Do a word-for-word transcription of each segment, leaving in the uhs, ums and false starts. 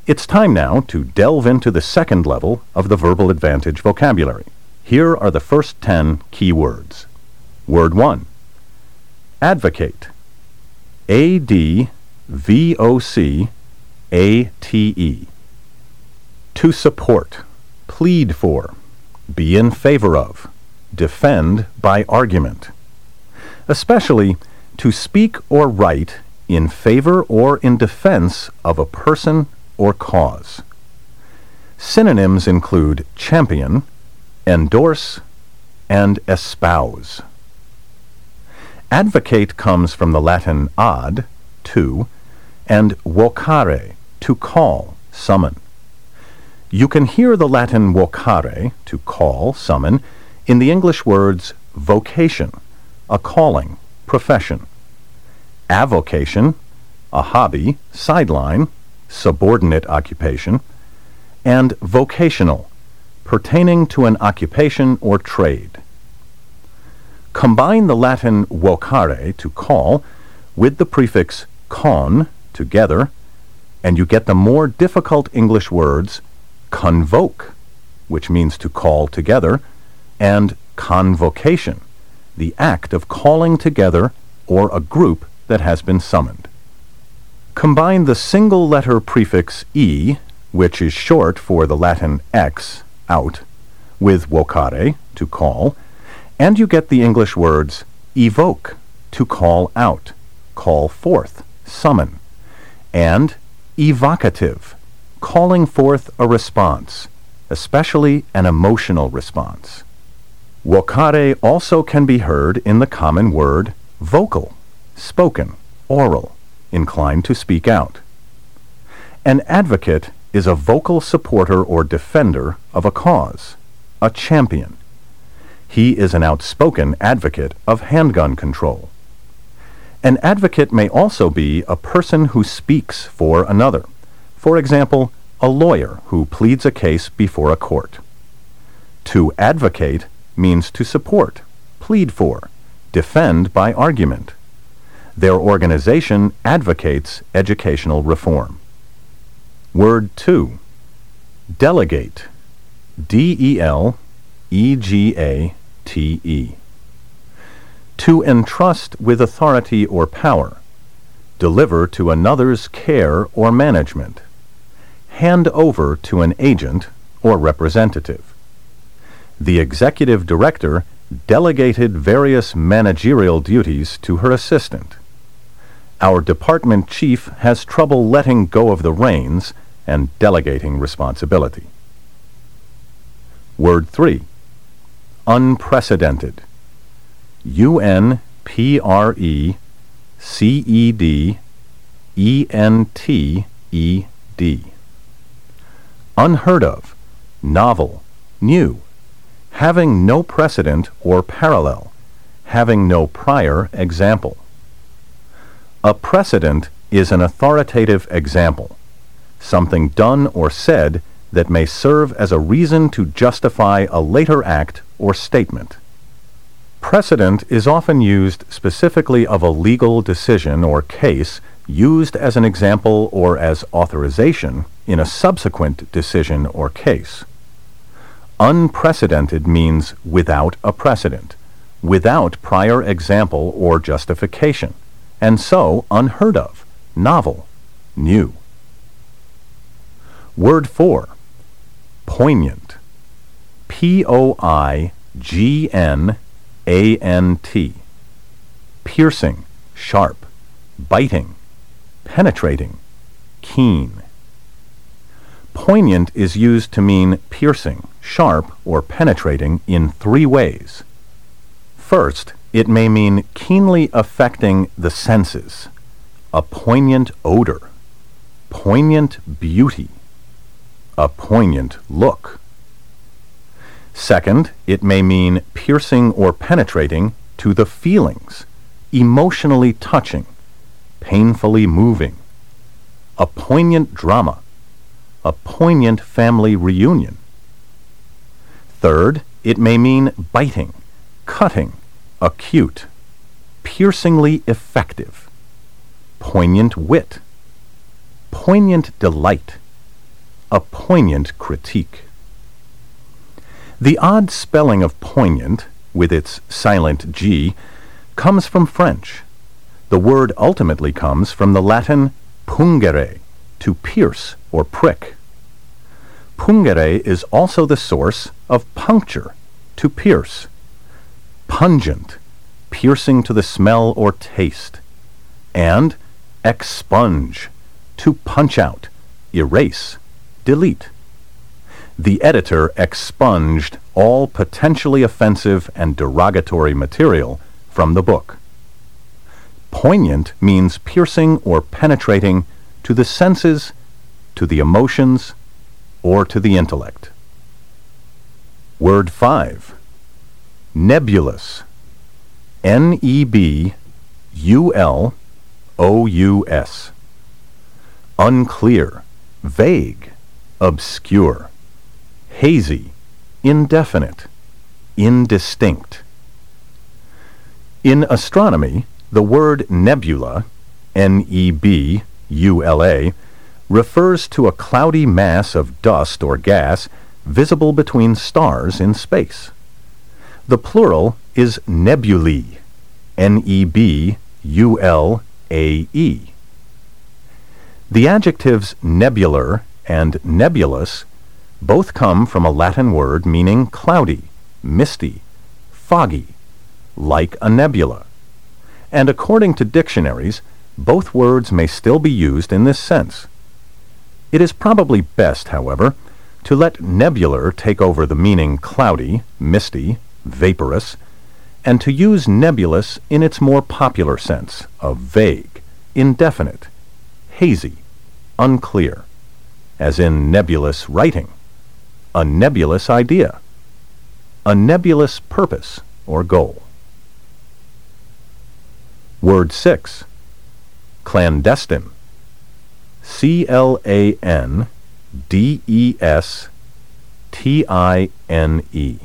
It's time now to delve into the second level of the Verbal Advantage vocabulary. Here are the first ten key words. Word one. Advocate. A D V O C A T E. To support, plead for, be in favor of, defend by argument. Especially to speak or write in favor or in defense of a person or cause. Synonyms include champion, endorse, and espouse. Advocate comes from the Latin ad, to, and vocare, to call, summon. You can hear the Latin vocare, to call, summon, in the English words vocation, a calling, profession; avocation, a hobby, sideline, subordinate occupation; and vocational, pertaining to an occupation or trade. Combine the Latin vocare, to call, with the prefix con, together, and you get the more difficult English words convoke, which means to call together, and convocation, the act of calling together or a group that has been summoned. Combine the single-letter prefix e, which is short for the Latin ex, out, with vocare, to call, and you get the English words evoke, to call out, call forth, summon, and evocative, calling forth a response, especially an emotional response. Vocare also can be heard in the common word vocal, spoken, oral, inclined to speak out. An advocate is a vocal supporter or defender of a cause, a champion. He is an outspoken advocate of handgun control. An advocate may also be a person who speaks for another. For example, a lawyer who pleads a case before a court. To advocate means to support, plead for, defend by argument. Their organization advocates educational reform. Word two. Delegate. D E L E G A T E. To entrust with authority or power. Deliver to another's care or management. Hand over to an agent or representative. The executive director delegated various managerial duties to her assistant. Our department chief has trouble letting go of the reins and delegating responsibility. Word three. Unprecedented. U N P R E C E D E N T E D. Unheard of, novel, new, having no precedent or parallel, having no prior example. A precedent is an authoritative example, something done or said that may serve as a reason to justify a later act or statement. Precedent is often used specifically of a legal decision or case used as an example or as authorization in a subsequent decision or case. Unprecedented means without a precedent, without prior example or justification, and so unheard of, novel, new. Word four. Poignant. P O I G N A N T. Piercing, sharp, biting, penetrating, keen. Poignant is used to mean piercing, sharp, or penetrating in three ways. First, it may mean keenly affecting the senses, a poignant odor, poignant beauty, a poignant look. Second, it may mean piercing or penetrating to the feelings, emotionally touching, painfully moving, a poignant drama, a poignant family reunion. Third, it may mean biting, cutting, acute, piercingly effective, poignant wit, poignant delight, a poignant critique. The odd spelling of poignant, with its silent G, comes from French. The word ultimately comes from the Latin pungere, to pierce or prick. Pungere is also the source of puncture, to pierce. Pungent, piercing to the smell or taste. And expunge, to punch out, erase, delete. The editor expunged all potentially offensive and derogatory material from the book. Poignant means piercing or penetrating to the senses, to the emotions, or to the intellect. Word five. Nebulous. N E B U L O U S. Unclear, vague, obscure, hazy, indefinite, indistinct. In astronomy, the word nebula, N E B U L A, refers to a cloudy mass of dust or gas visible between stars in space. The plural is nebulae, N E B U L A E. The adjectives nebular and nebulous both come from a Latin word meaning cloudy, misty, foggy, like a nebula. And according to dictionaries, both words may still be used in this sense. It is probably best, however, to let nebular take over the meaning cloudy, misty, vaporous, and to use nebulous in its more popular sense of vague, indefinite, hazy, unclear, as in nebulous writing, a nebulous idea, a nebulous purpose or goal. Word six. Clandestine. C L A N D E S T I N E.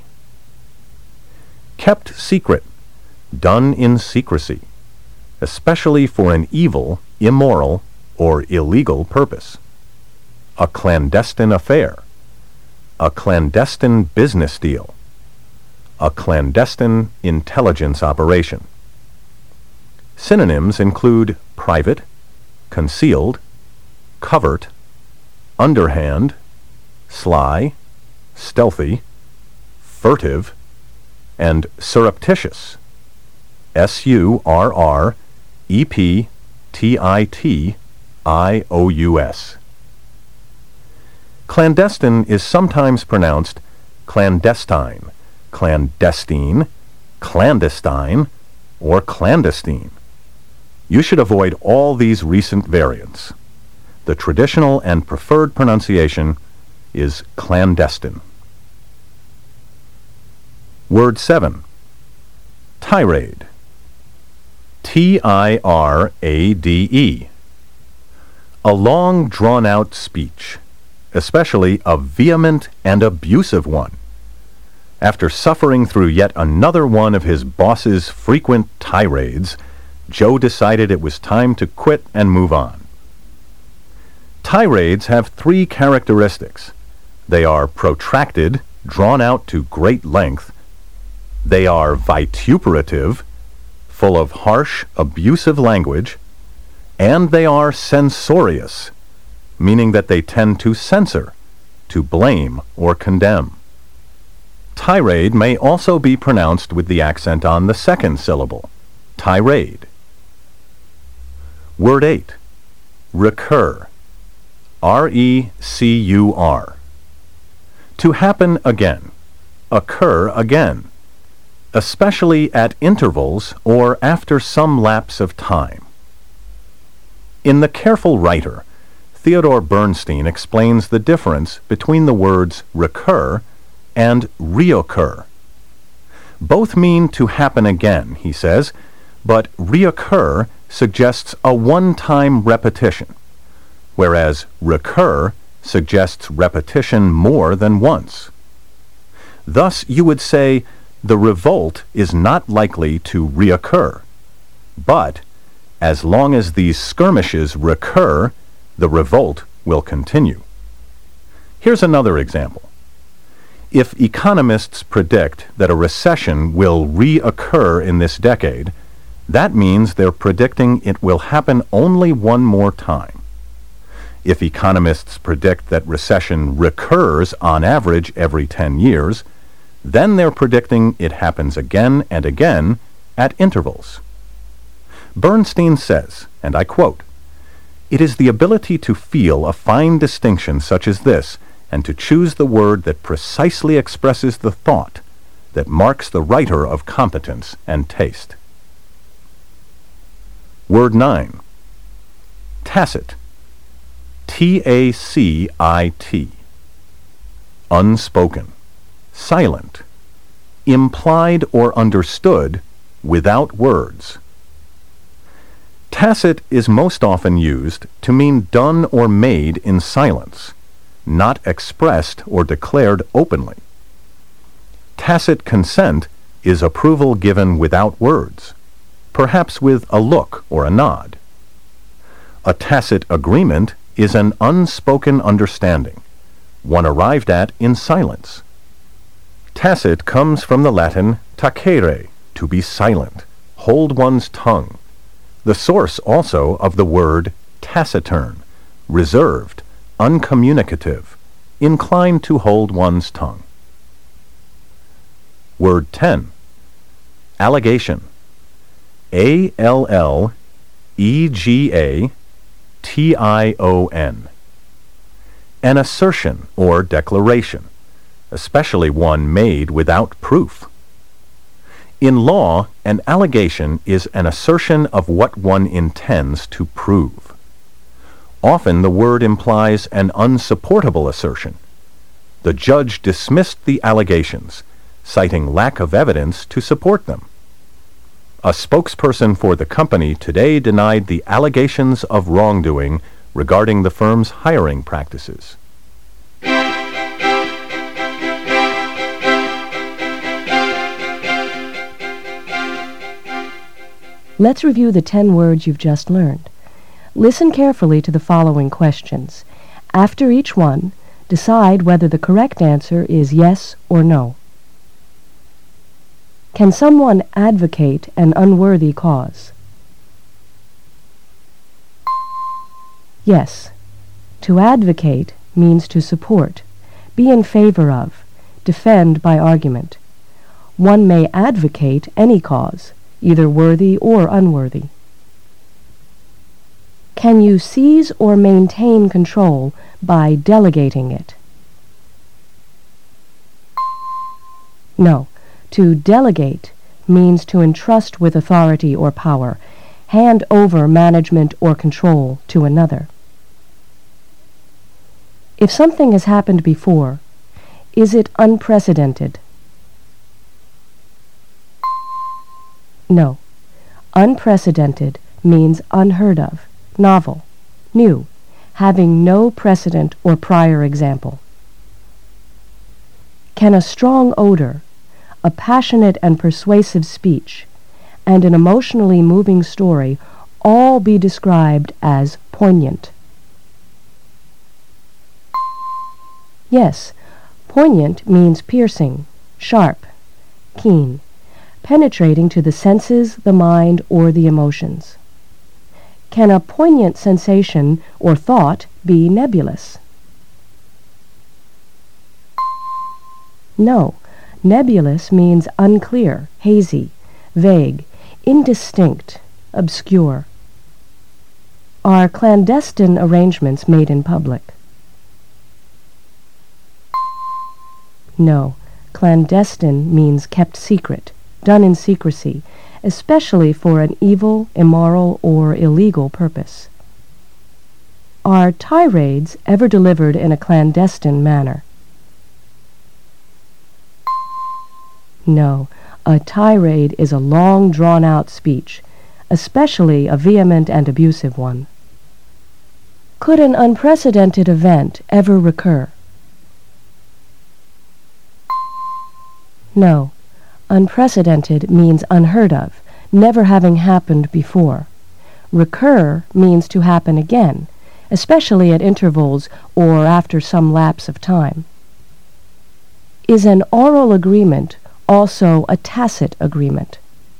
Kept secret, done in secrecy, especially for an evil, immoral, or illegal purpose. A clandestine affair. A clandestine business deal. A clandestine intelligence operation. Synonyms include private, concealed, covert, underhand, sly, stealthy, furtive, and surreptitious. S U R R E P T I T I O U S. Clandestine is sometimes pronounced clandestine, clandestine, clandestine, or clandestine. You should avoid all these recent variants. The traditional and preferred pronunciation is clandestine. Word seven. Tirade. T I R A D E. A long drawn-out speech, especially a vehement and abusive one. After suffering through yet another one of his boss's frequent tirades, Joe decided it was time to quit and move on. Tirades have three characteristics. They are protracted, drawn out to great length. They are vituperative, full of harsh, abusive language. And they are censorious, meaning that they tend to censor, to blame or condemn. Tirade may also be pronounced with the accent on the second syllable, tirade. Word eight. Recur. R E C U R. To happen again. Occur again. Especially at intervals or after some lapse of time. In The Careful Writer, Theodore Bernstein explains the difference between the words recur and reoccur. Both mean to happen again, he says, but reoccur suggests a one-time repetition, whereas recur suggests repetition more than once. Thus, you would say, the revolt is not likely to reoccur, but as long as these skirmishes recur, the revolt will continue. Here's another example. If economists predict that a recession will reoccur in this decade, that means they're predicting it will happen only one more time. If economists predict that recession recurs on average every ten years, then they're predicting it happens again and again at intervals. Bernstein says, and I quote, "It is the ability to feel a fine distinction such as this and to choose the word that precisely expresses the thought that marks the writer of competence and taste." Word nine. Tacit. T A C I T. Unspoken. Silent. Implied or understood without words. Tacit is most often used to mean done or made in silence, not expressed or declared openly. Tacit consent is approval given without words, perhaps with a look or a nod. A tacit agreement is an unspoken understanding, one arrived at in silence. Tacit comes from the Latin tacere, to be silent, hold one's tongue, the source also of the word taciturn, reserved, uncommunicative, inclined to hold one's tongue. Word ten. Allegation. A L L E G A T I O N. An assertion or declaration, especially one made without proof. In law, an allegation is an assertion of what one intends to prove. Often the word implies an unsupportable assertion. The judge dismissed the allegations, citing lack of evidence to support them. A spokesperson for the company today denied the allegations of wrongdoing regarding the firm's hiring practices. Let's review the ten words you've just learned. Listen carefully to the following questions. After each one, decide whether the correct answer is yes or no. Can someone advocate an unworthy cause? Yes. To advocate means to support, be in favor of, defend by argument. One may advocate any cause, either worthy or unworthy. Can you seize or maintain control by delegating it? No. To delegate means to entrust with authority or power, hand over management or control to another. If something has happened before, is it unprecedented? No. Unprecedented means unheard of, novel, new, having no precedent or prior example. Can a strong odor, a passionate and persuasive speech, and an emotionally moving story all be described as poignant? Yes, poignant means piercing, sharp, keen, penetrating to the senses, the mind, or the emotions. Can a poignant sensation or thought be nebulous? No. Nebulous means unclear, hazy, vague, indistinct, obscure. Are clandestine arrangements made in public? No. Clandestine means kept secret, done in secrecy, especially for an evil, immoral, or illegal purpose. Are tirades ever delivered in a clandestine manner? No, a tirade is a long, drawn-out speech, especially a vehement and abusive one. Could an unprecedented event ever recur? No, unprecedented means unheard of, never having happened before. Recur means to happen again, especially at intervals or after some lapse of time. Is an oral agreement also a tacit agreement?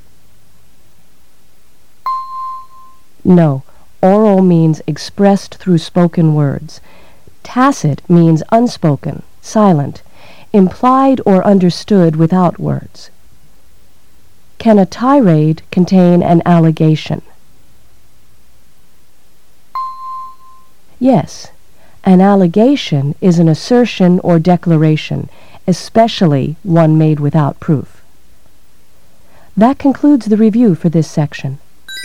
No. Oral means expressed through spoken words. Tacit means unspoken, silent, implied or understood without words. Can a tirade contain an allegation? Yes. An allegation is an assertion or declaration, especially one made without proof. That concludes the review for this section.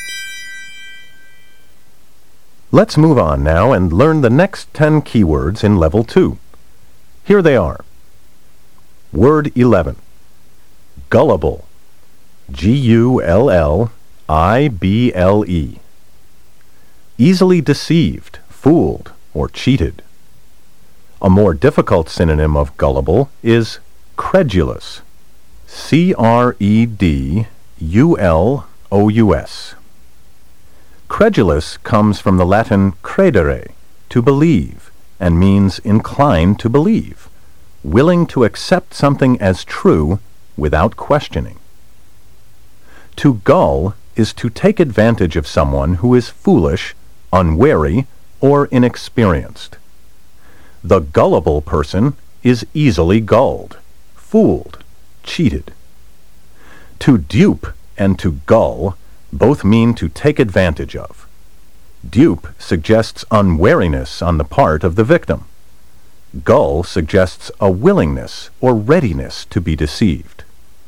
Let's move on now and learn the next ten keywords in Level two. Here they are. Word eleven. Gullible. G U L L I B L E. Easily deceived, fooled, or cheated. A more difficult synonym of gullible is credulous. C R E D U L O U S. Credulous comes from the Latin credere, to believe, and means inclined to believe, willing to accept something as true without questioning. To gull is to take advantage of someone who is foolish, unwary, or inexperienced. The gullible person is easily gulled, fooled, cheated. To dupe and to gull both mean to take advantage of. Dupe suggests unwariness on the part of the victim. Gull suggests a willingness or readiness to be deceived.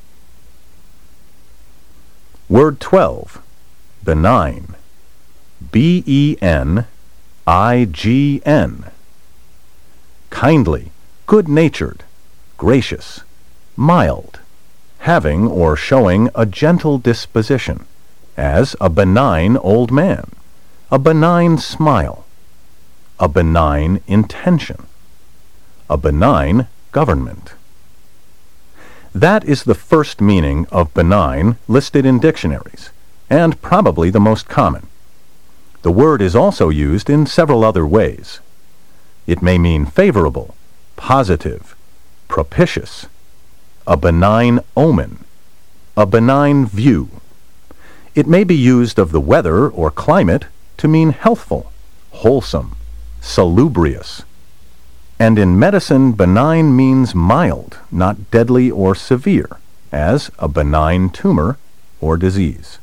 Word twelve. Benign. B E N I G N. Kindly, good-natured, gracious, mild, having or showing a gentle disposition, as a benign old man, a benign smile, a benign intention, a benign government. That is the first meaning of benign listed in dictionaries, and probably the most common. The word is also used in several other ways. It may mean favorable, positive, propitious, a benign omen, a benign view. It may be used of the weather or climate to mean healthful, wholesome, salubrious. And in medicine, benign means mild, not deadly or severe, as a benign tumor or disease.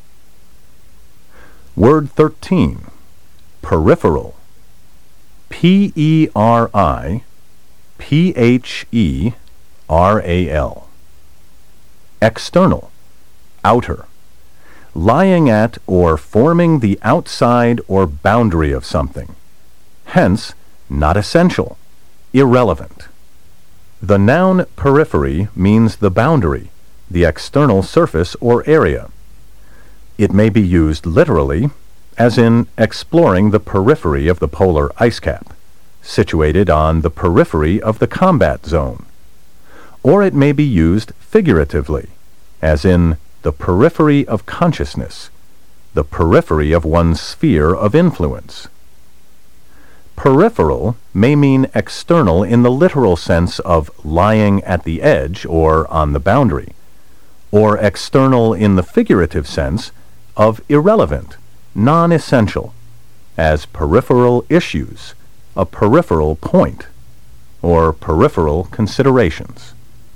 Word thirteen. Peripheral. P E R I P H E R A L. External. Outer. Lying at or forming the outside or boundary of something. Hence, not essential, irrelevant. The noun periphery means the boundary, the external surface or area. It may be used literally, as in exploring the periphery of the polar ice cap, situated on the periphery of the combat zone. Or it may be used figuratively, as in the periphery of consciousness, the periphery of one's sphere of influence. Peripheral may mean external in the literal sense of lying at the edge or on the boundary, or external in the figurative sense of irrelevant, non-essential, as peripheral issues, a peripheral point, or peripheral considerations.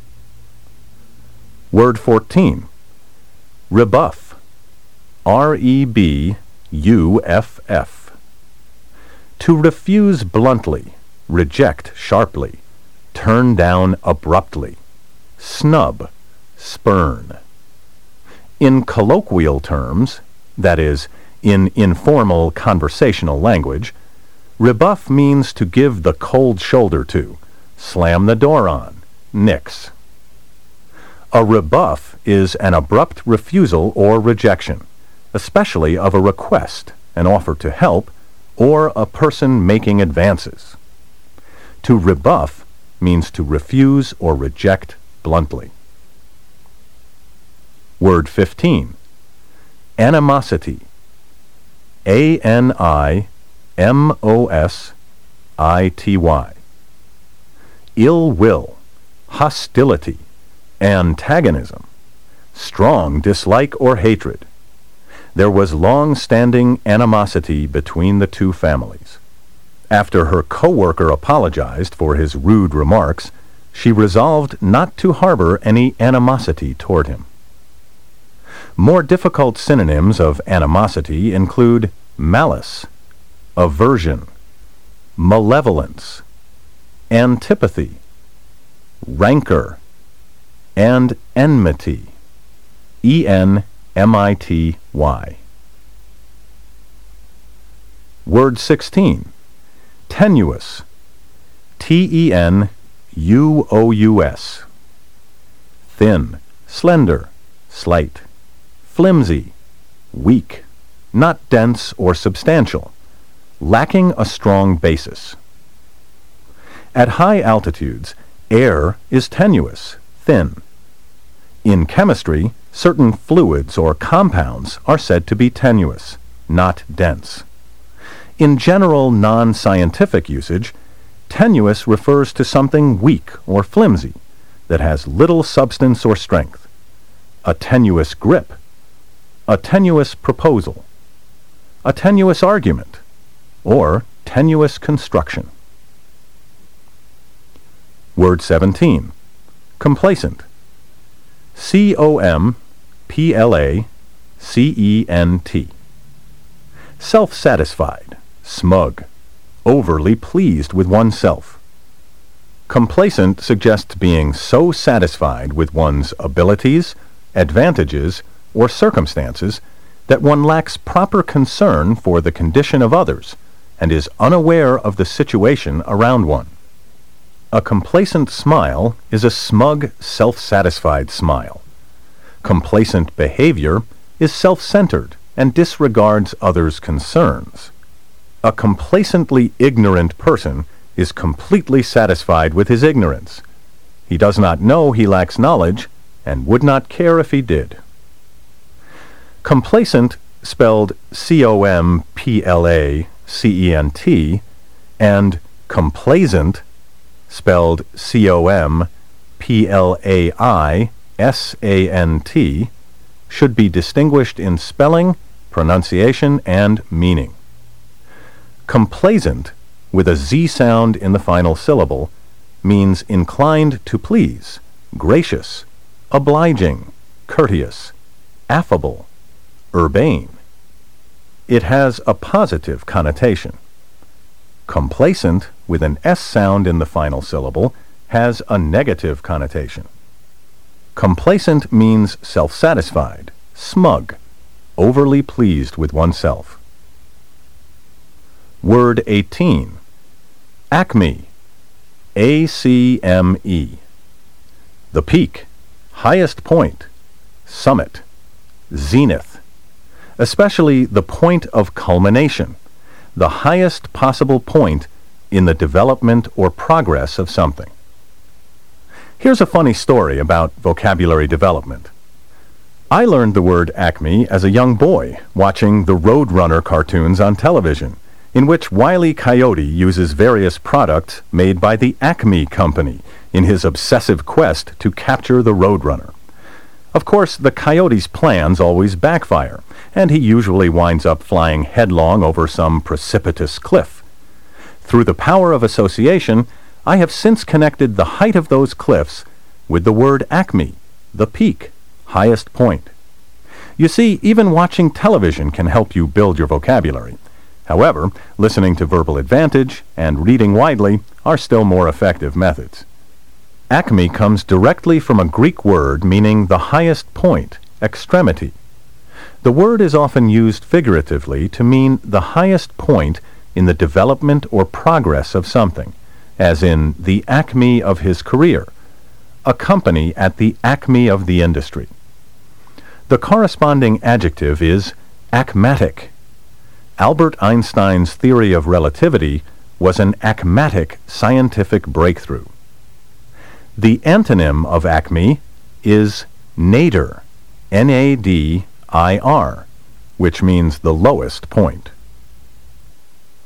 Word fourteen. Rebuff. R E B U F F. To refuse bluntly, reject sharply, turn down abruptly, snub, spurn. In colloquial terms, that is, in informal conversational language, rebuff means to give the cold shoulder to, slam the door on, nix. A rebuff is an abrupt refusal or rejection, especially of a request, an offer to help, or a person making advances. To rebuff means to refuse or reject bluntly. Word fifteen. Animosity. A N I M O S I T Y. Ill will, hostility, antagonism, strong dislike or hatred. There was long-standing animosity between the two families. After her co-worker apologized for his rude remarks, she resolved not to harbor any animosity toward him. More difficult synonyms of animosity include malice, aversion, malevolence, antipathy, rancor, and enmity. E N M I T Y. Word sixteen. Tenuous. T E N U O U S. Thin, slender, slight. Flimsy, weak, not dense or substantial, lacking a strong basis. At high altitudes, air is tenuous, thin. In chemistry, certain fluids or compounds are said to be tenuous, not dense. In general non-scientific usage, tenuous refers to something weak or flimsy that has little substance or strength. A tenuous grip, a tenuous proposal, a tenuous argument, or tenuous construction. Word seventeen. Complacent. C O M P L A C E N T. Self-satisfied, smug, overly pleased with oneself. Complacent suggests being so satisfied with one's abilities, advantages, or circumstances that one lacks proper concern for the condition of others and is unaware of the situation around one. A complacent smile is a smug, self-satisfied smile. Complacent behavior is self-centered and disregards others' concerns. A complacently ignorant person is completely satisfied with his ignorance. He does not know he lacks knowledge and would not care if he did. Complacent, spelled C O M P L A C E N T, and complaisant, spelled C O M P L A I S A N T, should be distinguished in spelling, pronunciation, and meaning. Complaisant, with a Z sound in the final syllable, means inclined to please, gracious, obliging, courteous, affable, urbane. It has a positive connotation. Complacent, with an S sound in the final syllable, has a negative connotation. Complacent means self-satisfied, smug, overly pleased with oneself. Word eighteen. Acme. A C M E. The peak, highest point, summit, zenith. Especially the point of culmination, the highest possible point in the development or progress of something. Here's a funny story about vocabulary development. I learned the word acme as a young boy watching the Roadrunner cartoons on television, in which Wile E. Coyote uses various products made by the Acme Company in his obsessive quest to capture the Roadrunner. Of course, the coyote's plans always backfire, and he usually winds up flying headlong over some precipitous cliff. Through the power of association, I have since connected the height of those cliffs with the word acme, the peak, highest point. You see, even watching television can help you build your vocabulary. However, listening to Verbal Advantage and reading widely are still more effective methods. Acme comes directly from a Greek word meaning the highest point, extremity. The word is often used figuratively to mean the highest point in the development or progress of something, as in the acme of his career, a company at the acme of the industry. The corresponding adjective is acmatic. Albert Einstein's theory of relativity was an acmatic scientific breakthrough. The antonym of acme is nadir, N A D I R, which means the lowest point.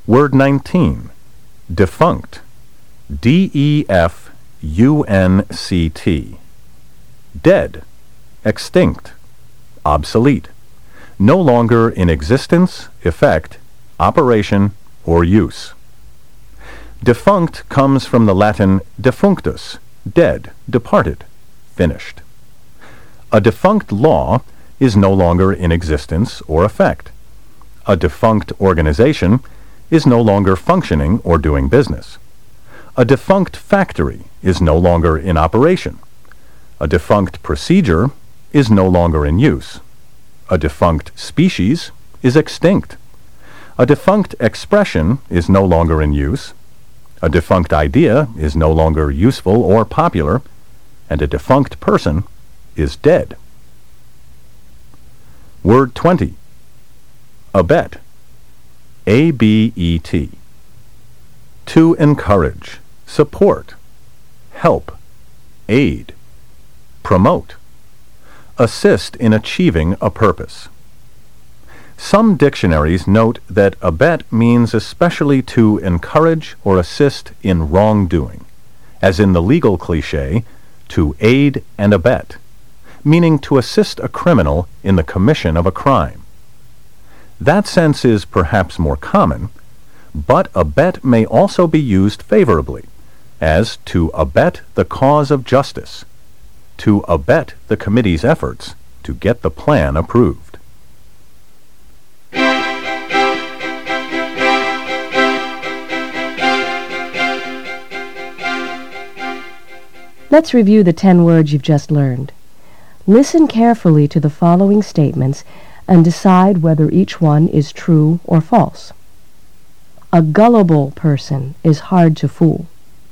Word nineteen, defunct. D E F U N C T. Dead, extinct, obsolete, no longer in existence, effect, operation, or use. Defunct comes from the Latin defunctus, dead, departed, finished. A defunct law is no longer in existence or effect. A defunct organization is no longer functioning or doing business. A defunct factory is no longer in operation. A defunct procedure is no longer in use. A defunct species is extinct. A defunct expression is no longer in use. A defunct idea is no longer useful or popular, and a defunct person is dead. Word twenty, abet. A B E T. To encourage, support, help, aid, promote, assist in achieving a purpose. Some dictionaries note that abet means especially to encourage or assist in wrongdoing, as in the legal cliché, to aid and abet, meaning to assist a criminal in the commission of a crime. That sense is perhaps more common, but abet may also be used favorably, as to abet the cause of justice, to abet the committee's efforts to get the plan approved. Let's review the ten words you've just learned. Listen carefully to the following statements and decide whether each one is true or false. A gullible person is hard to fool.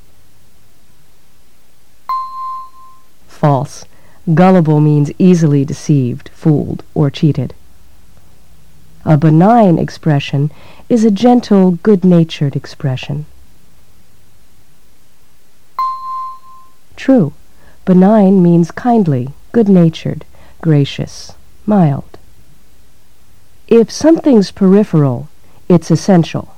False. Gullible means easily deceived, fooled, or cheated. A benign expression is a gentle, good-natured expression. True. Benign means kindly, good-natured, gracious, mild. If something's peripheral, it's essential.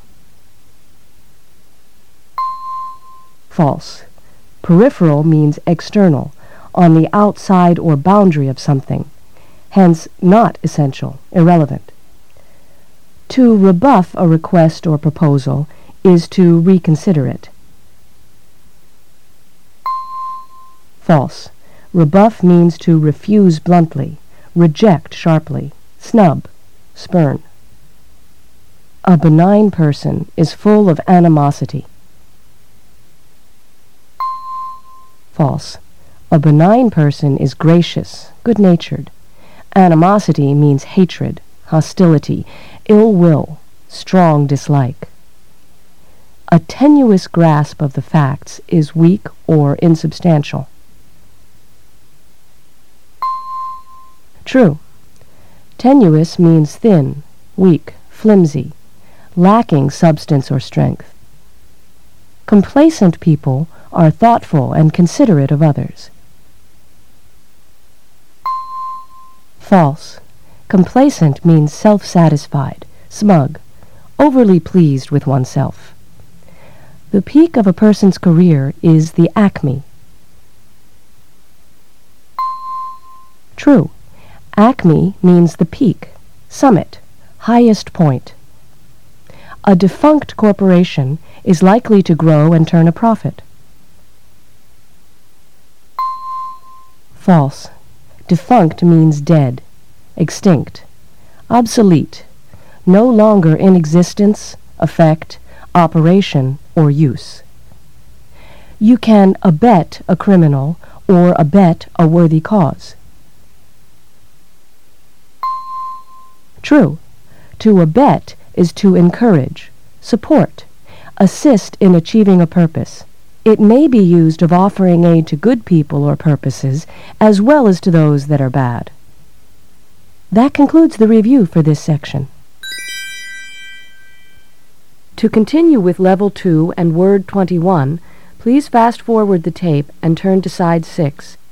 False. Peripheral means external, on the outside or boundary of something, hence not essential, irrelevant. To rebuff a request or proposal is to reconsider it. False. Rebuff means to refuse bluntly, reject sharply, snub, spurn. A benign person is full of animosity. False. A benign person is gracious, good-natured. Animosity means hatred, hostility, ill will, strong dislike. A tenuous grasp of the facts is weak or insubstantial. True. Tenuous means thin, weak, flimsy, lacking substance or strength. Complacent people are thoughtful and considerate of others. False. Complacent means self-satisfied, smug, overly pleased with oneself. The peak of a person's career is the acme. True. Acme means the peak, summit, highest point. A defunct corporation is likely to grow and turn a profit. False. Defunct means dead, extinct, obsolete, no longer in existence, effect, operation, or use. You can abet a criminal or abet a worthy cause. True. To abet is to encourage, support, assist in achieving a purpose. It may be used of offering aid to good people or purposes, as well as to those that are bad. That concludes the review for this section. To continue with Level two and Word twenty-one, please fast-forward the tape and turn to Side six.